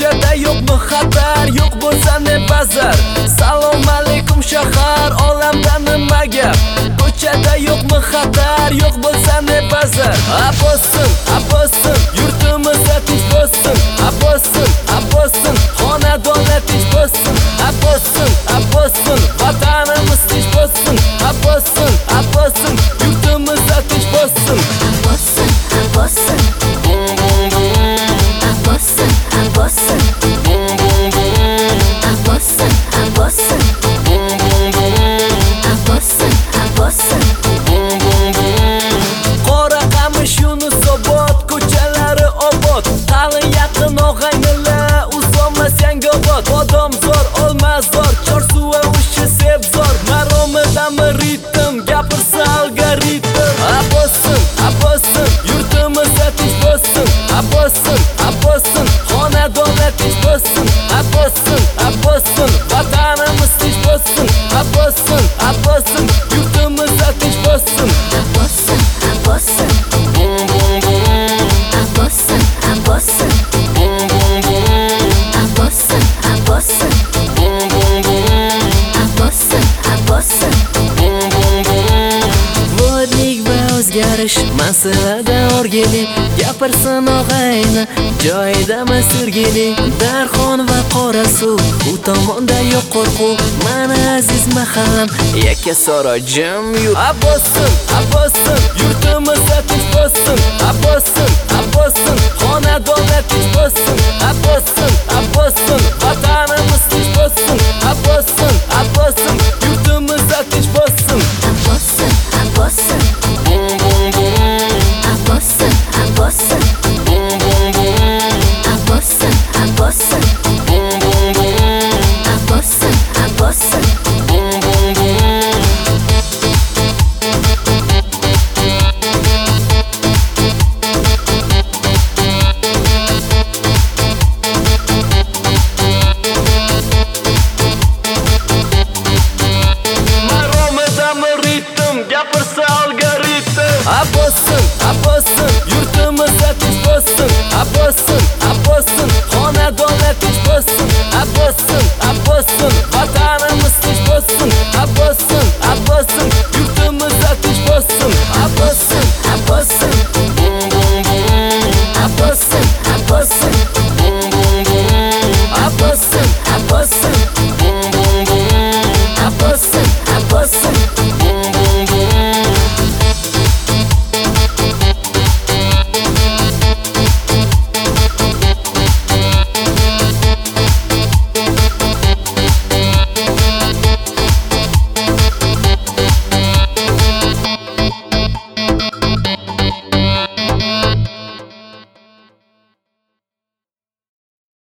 ko'chada yo'qmi xatar, yo'q bo'lsa ne bazar. Salom alaykum shahar, olamda nima gap? Ko'chada yo'qmi xatar, yo'q bo'lsa ne bazar. Aposin, yurtimizda tinch bo'lsin. Aposin, xonadonlar tinch bo'lsin. Aposin, vatanimiz tinch bo'lsin. Aposin, yurtimizda tinch bo'lsin. Aposin, Bum bum bum. aposin, Bum bum bum. aposin, Bum bum bum. aposin. Bum bum bum. Qora qamish Yunusobod, ko'chalari obod. Qalin yaqin og'aynilar, uzolmas Yangiobod. Bodomzor, Olmazor, Chorsuva, Ushi, Sebzor. Maromidami ritm, gapirsa algoritm. Aposin, yurtimizda tinch bo'lsin. Aposin, xonadonlar tinch bo'lsin. Aposin, vatanimiz tinch bo'lsin. Aposin, yurtimizda tinch bo'lsin. Aposin, Bum bum bum. aposin. Bum bum bum. Aposin, Bum bum bum. aposin. Bum bum bum. Vodlik va o'zgarish masalada o'rgili, gapirsin og'ayni joyidami Sirgeli. Darxon va Qorasuv, u tomonda yo'q qo'rquv. Mana aziz mahallam, Yakkasaroy jim yo'q. Aposin,